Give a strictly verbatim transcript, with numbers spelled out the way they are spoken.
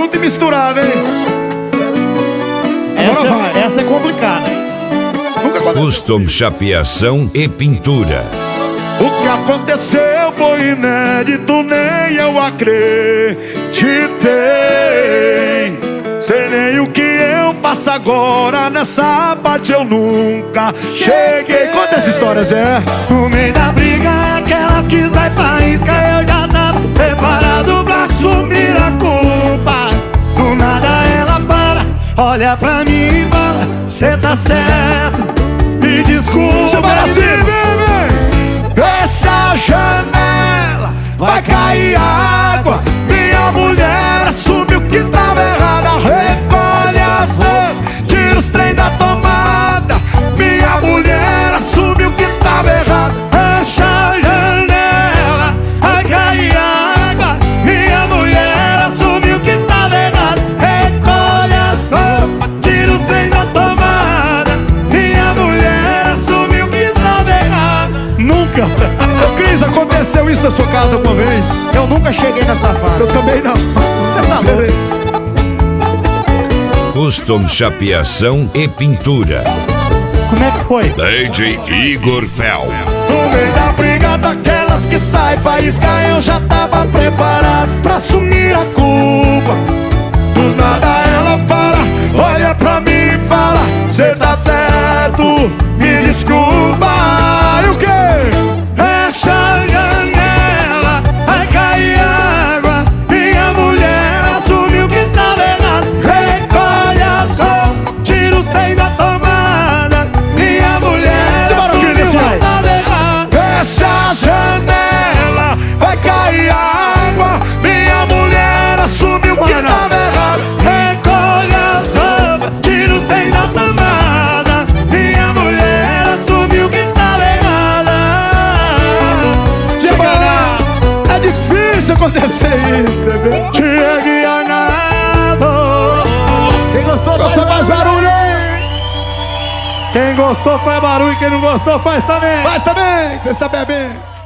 junto e misturado, hein? Essa, vai. Essa é complicada, hein? Nunca aconteceu. Custom chapeação e pintura. O que aconteceu foi inédito, nem eu acreditei. Sei nem o que eu faço agora, nessa parte eu nunca cheguei. Conta essa história, Zé. No meio da briga, aquelas que sai faísca, eu já tava preparado pra assumir a culpa. Do nada ela para, olha pra mim e fala: cê tá certo, me desculpa. Você vai assim, bebê. Fecha a janela, vai cair água. Minha mulher assumiu que tava errada. Recolhe as roupas, tira os trem da tomada. Minha mulher assumiu que tava errada. Fecha a janela, vai cair água. Minha mulher assumiu que tava errada. Recolhe as roupas, tira os trem da tomada. Minha mulher assumiu que tava errada. Nunca. Ô Cris, aconteceu isso na sua casa alguma vez? Eu nunca cheguei nessa fase. Eu também não. Você tá louco? Custom chapeação e pintura. Como é que foi? D J Igor Fel. No meio da briga daquelas que sai faísca, eu já tava preparado pra assumir a culpa. Do nada ela para, olha pra mim e fala: cê tá certo, me desculpa. E o quê? Fecha a janela, vai cair água. Minha mulher assumiu que tava errado. Recolhe as roupas, tira os trem da tomada. Minha mulher assumiu que tava errado. Fecha a janela, vai cair água. Minha mulher assumiu que tava errado. Recolhe as roupas, tira os trem da tomada. Minha mulher assumiu que tava errada. É difícil acontecer isso, bebê. Diego e Arnaldo. Quem gostou, Gostou, faz barulho. Quem gostou faz barulho, quem não gostou faz também. Faz também, você está bebendo.